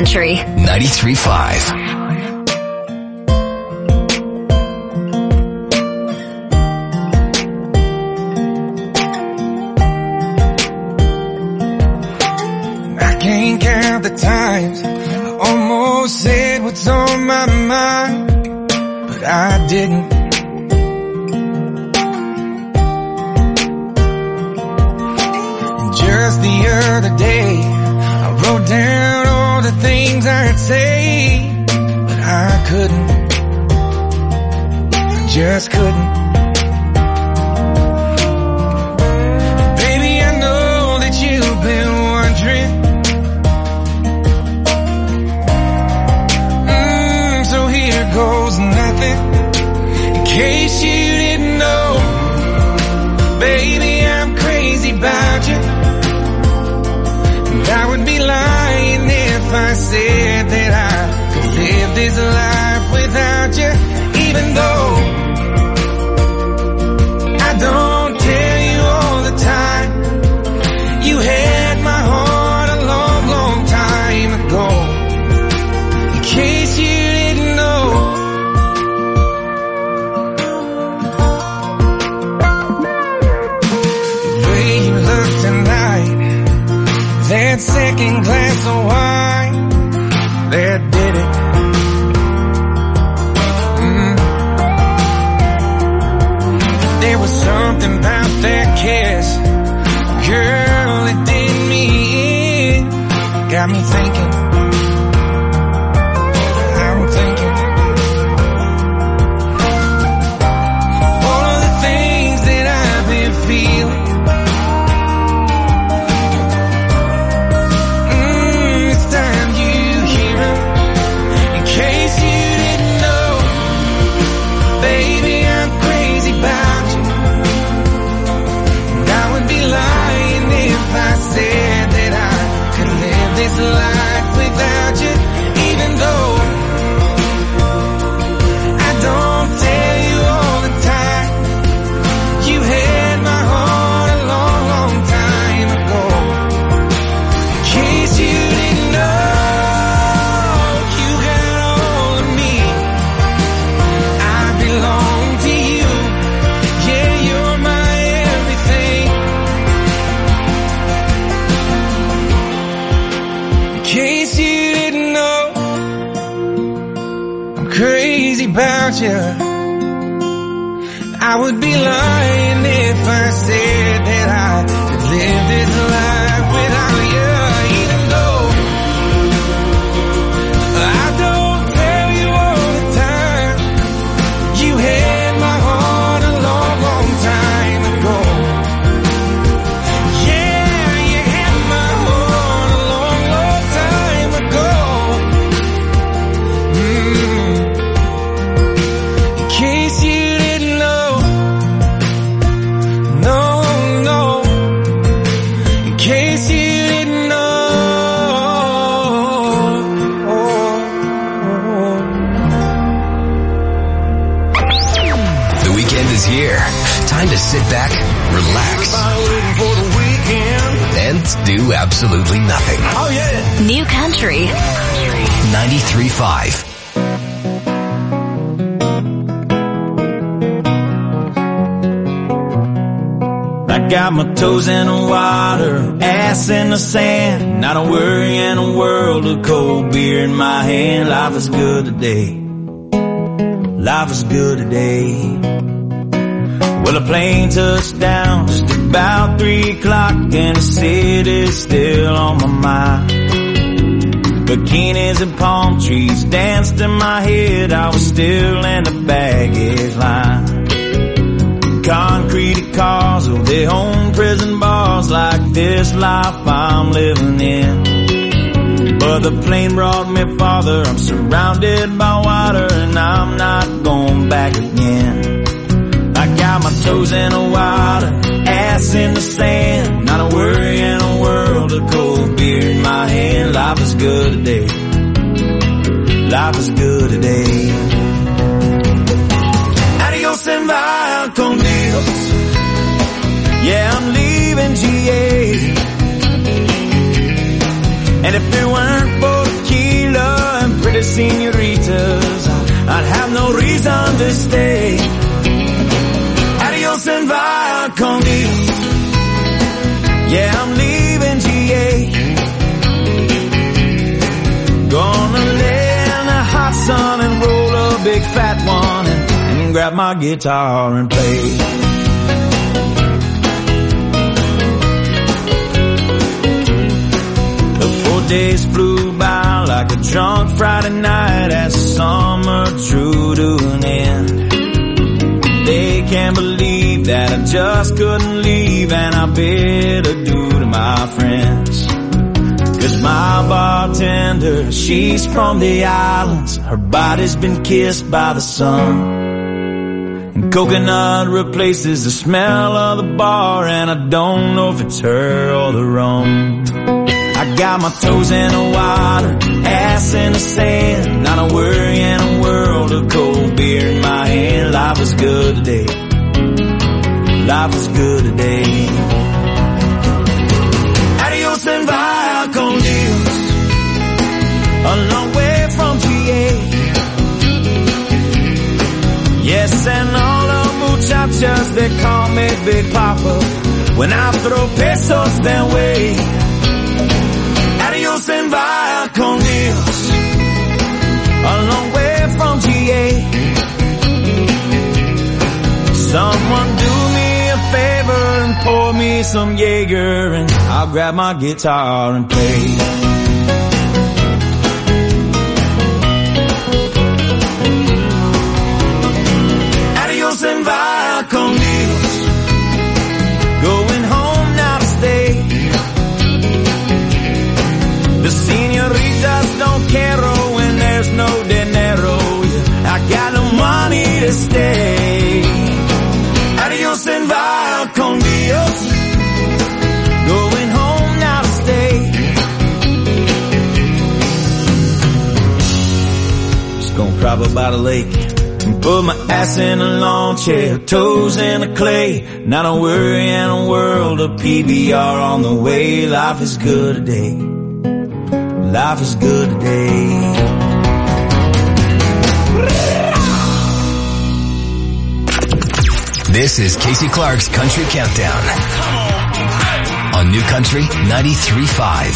Country 93.5. Can't count the times I almost said what's on my mind, but I didn't. And just the other day, I wrote down all the things I'd say, but I couldn't. I just couldn't. Baby, I know that you've been wondering. Goes nothing. In case you didn't know, baby, I'm crazy about you. And I would be lying if I said that I could live this life without you. Even though I don't tell you all the time, you had my heart a long, long time ago. In case you didn't know, that second glass of wine that did it. There was something about that kiss, girl, it did me in. Got me thinking, I'm thinking all of the things that I've been feeling. Life without you, even though I don't tell you all the time, you had my heart a long, long time ago. In case you didn't know, you got all of me. I belong to you. Yeah, you're my everything. In case you didn't know, I'm crazy about you. I would be lying if I said that I could live this life without you. Even though I don't tell you all the time, you had my heart a long, long time ago. Yeah, you had my heart a long, long time ago. In case you didn't know, no, no. In case you didn't know. The weekend is here. Time to sit back, relax, and do absolutely nothing. Oh yeah. New Country 93.5. I got my toes in the water, ass in the sand, not a worry in a world of cold beer in my hand. Life is good today. Life is good today. Well, a plane touched down just about 3 o'clock and the city's still on my mind. Bikinis and palm trees danced in my head, I was still in the baggage line. Concrete cars, oh, they own prison bars like this life I'm living in. But the plane brought me farther, I'm surrounded by water and I'm not going back again. I got my toes in the water, ass in the sand, not a worry in a world of cold beer in my hand. Life is good today. Life is good today. Adios and via con Dios. Yeah, I'm leaving GA. And if it weren't for the key pretty senoritas, I'd have no reason to stay. Adios and via con Dios. Yeah, I'm leaving GA. Gonna lay in the hot sun and roll a big fat one and grab my guitar and play. The 4 days flew by like a drunk Friday night as the summer drew to an end. They can't believe that I just couldn't leave, and I bid adieu to my friends. 'Cause my bartender, she's from the islands. Her body's been kissed by the sun. And coconut replaces the smell of the bar, and I don't know if it's her or the rum. I got my toes in the water, ass in the sand, not a worry in a world of cold beer in my hand. Life is good today. Life is good today. Adios and via con Dios. A long way from GA. Yes, and all the muchachas, they call me Big Papa when I throw pesos their way. Adios and via con Dios. A long way from GA. Someone do me a favor and pour me some Jaeger, and I'll grab my guitar and play. Adios and via con Dios. Going home now to stay. The senoritas don't care when there's no dinero. I got no money to stay. Adios and via con Dios. Going home now to stay. Just gonna drive by the lake and put my ass in a lawn chair, toes in the clay. Not a worry in a world of PBR on the way. Life is good today. Life is good today. This is Casey Clark's Country Countdown on New Country 93.5.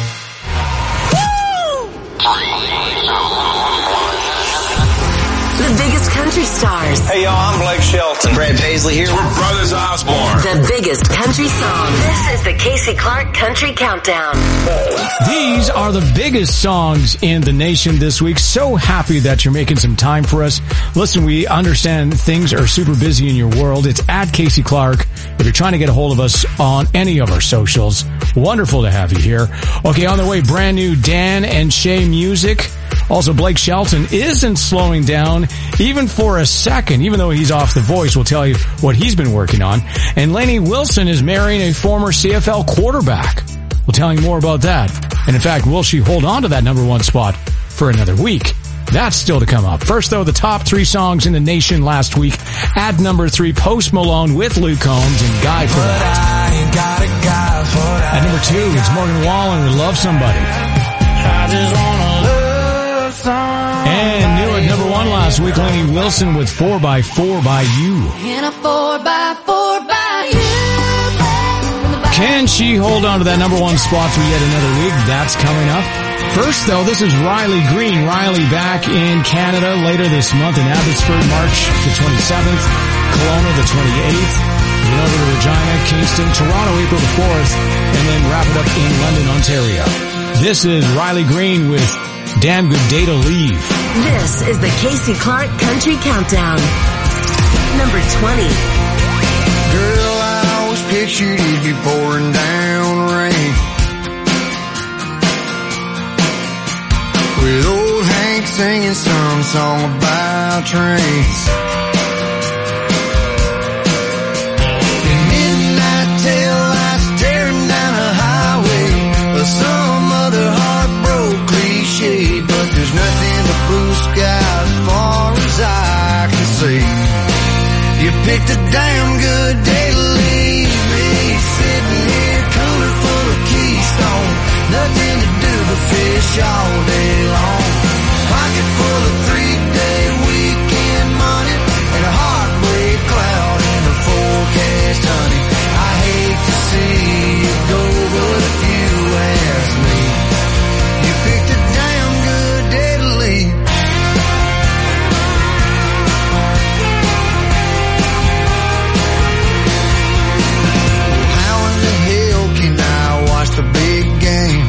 The biggest country stars. Hey y'all, I'm Blake Shelton. Brad Paisley here. We're Brothers Osborne. The biggest country songs. This is the Casey Clark Country Countdown. These are the biggest songs in the nation this week. So happy that you're making some time for us. Listen, we understand things are super busy in your world. It's at Casey Clark. If you're trying to get a hold of us on any of our socials, wonderful to have you here. Okay, on the way, brand new Dan and Shay music. Also, Blake Shelton isn't slowing down even for a second, even though he's off The Voice. We'll tell you what he's been working on. And Lainey Wilson is marrying a former CFL quarterback. We'll tell you more about that. And in fact, will she hold on to that number one spot for another week? That's still to come up. First, though, the top 3 songs in the nation last week. At number 3, Post Malone with Luke Combs and Guy for That. At number 2, it's Morgan Wallen with Love Somebody. I just wanna love somebody. And new at number 1 last week, Lainey Wilson with 4x4 by You. In a 4x4 by You. Can she hold on to that number 1 spot for yet another week? That's coming up. First, though, this is Riley Green. Riley back in Canada later this month in Abbotsford, March the 27th, Kelowna the 28th, then over to Regina, Kingston, Toronto, April the 4th, and then wrap it up in London, Ontario. This is Riley Green with Damn Good Day to Leave. This is the Casey Clark Country Countdown. Number 20. Girl, I always pictured you'd be pouring down rain with old Hank singing some song about trains. In midnight tail lights tearing down a highway, or some other heartbroken cliche, but there's nothing but blue sky as far as I can see. You picked a damn good day to leave me, sitting here cooler full of Keystone, nothing to do but fish all day long. pocket full of 3-day weekend money and a heartbreak cloud in the forecast, honey. I hate to see you go, but if you ask me, you picked a damn good day to leave. How in the hell can I watch the big game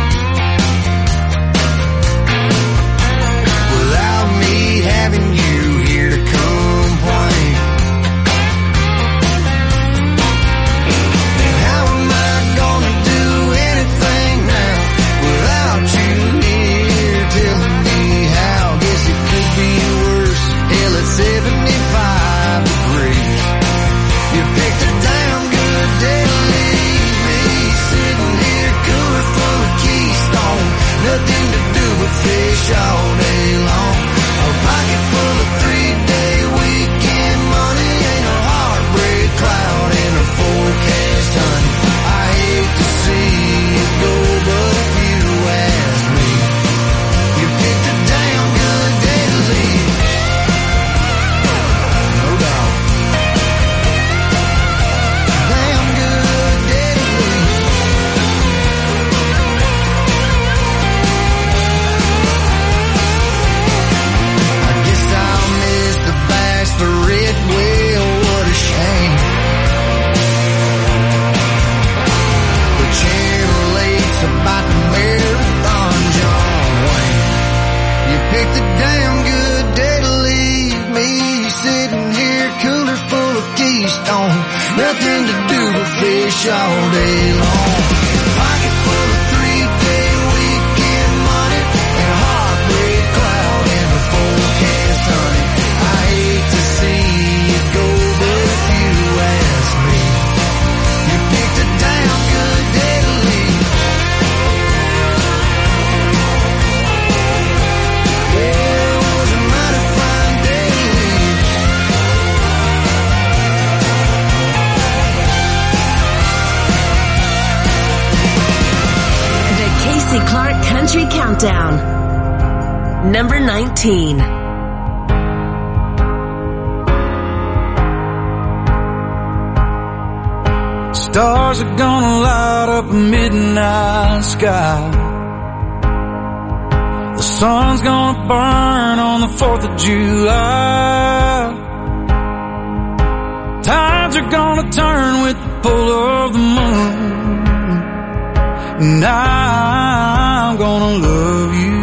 without me having you here to complain? And how am I gonna do anything now without you here telling me how? Guess it could be worse. Hell, it's 75 degrees. You picked a damn good day to leave me sitting here, cooler full of Keystone. Nothing to do but fish all day long. A pocket full of 3-day weekend money ain't a heartbreak cloud in a forecast, honey. I hate to see you go, but if you ask me, you picked a damn good day to leave. No doubt. Damn good day to leave. I guess I'll miss the bachelorette. Well, what a shame. The Channel 8's about the marathon, John Wayne. You picked a damn good day to leave me sitting here, cooler full of Keystone. Nothing to do but fish all day long. Pocket full of 3-day weekend money and a heartbreak cloud in the forecast, honey. I hate to see you go, but if you ask me, you picked a damn good day to leave. Yeah, it was a mighty fine day to leave. The Casey Clark Country Countdown. Number 19. Stars are gonna light up a midnight sky. The sun's gonna burn on the 4th of July. Tides are gonna turn with the pull of the moon. And I'm gonna love you.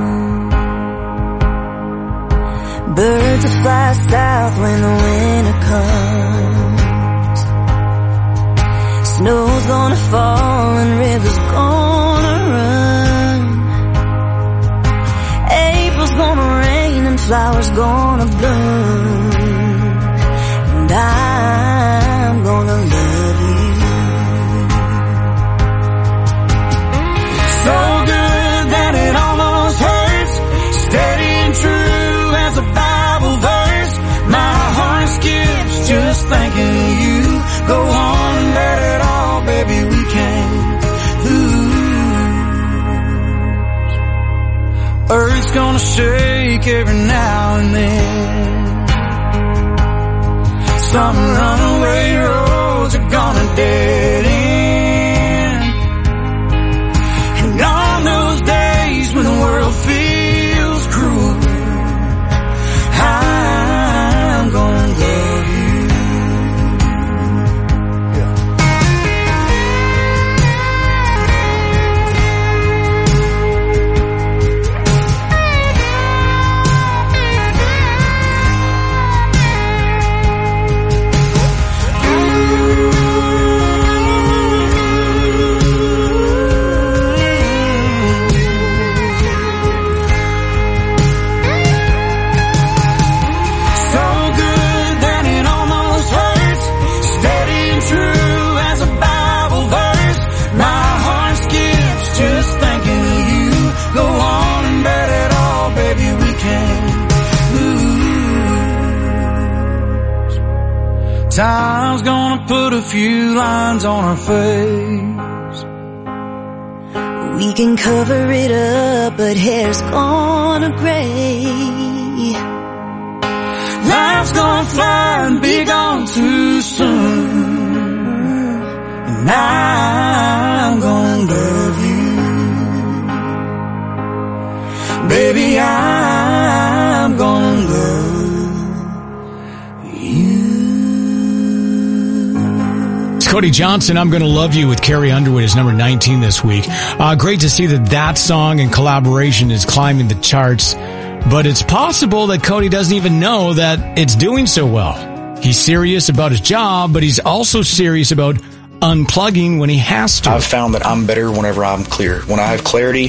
Birds will fly south when the winter comes. Snow's gonna fall and rivers gonna run. April's gonna rain and flowers gonna bloom. And I'm gonna love you. So good that it almost hurts. Steady and true as a Bible verse. My heart skips just thinking of you. Go on and let it all, baby, we can't lose. Earth's gonna shake every now and then. Some runaway roads are gonna dead end. And on those days when the world feels cruel, I'm gonna love you. Time's gonna put a few lines on our face. We can cover it up, but hair's gonna gray. Life's gonna fly and be gone too soon. And I'm gonna love you. Baby, I'm gonna love Cody Johnson, I'm Gonna Love You with Carrie Underwood is number 19 this week. Great to see that song and collaboration is climbing the charts, but it's possible that Cody doesn't even know that it's doing so well. He's serious about his job, but he's also serious about unplugging when he has to. I've found that I'm better whenever I'm clear. When I have clarity,